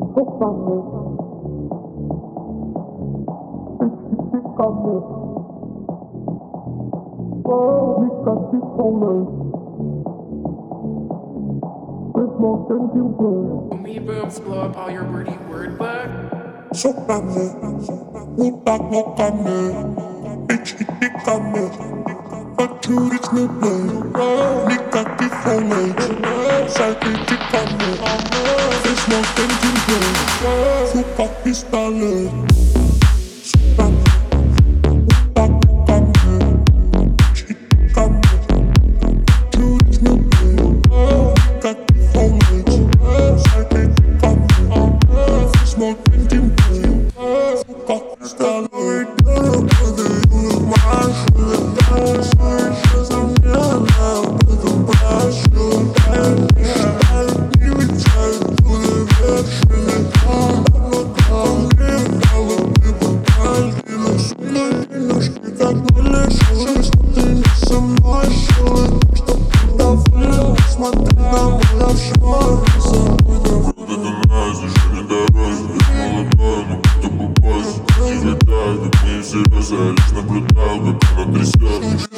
Me boobs blow up all your wordy word book. Sopame, utapokame, ichitikame, faturichnuble, nikakifole, psychitikame, there's no thinking, fukapistale. Sopame, utapokame, ichitikame, faturichnuble, nikakifole, psychitikame, there's no thinking. Лишь наблюдал, как она трясет.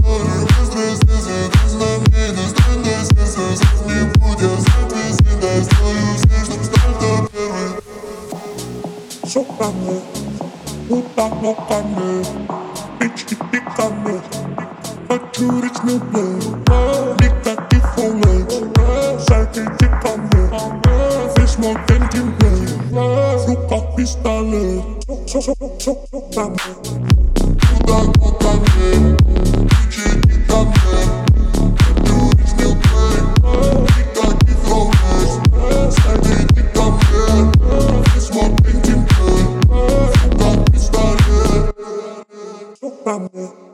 Sopame, utapokame, ichitikame, faturichnuble, nikakifole, psychitikame, there's more thinking, fukapistale. Sopame, utapokame, ichitikame, faturichnuble, nikakifole, psychitikame, there's more thinking, fukapistale. Sopame.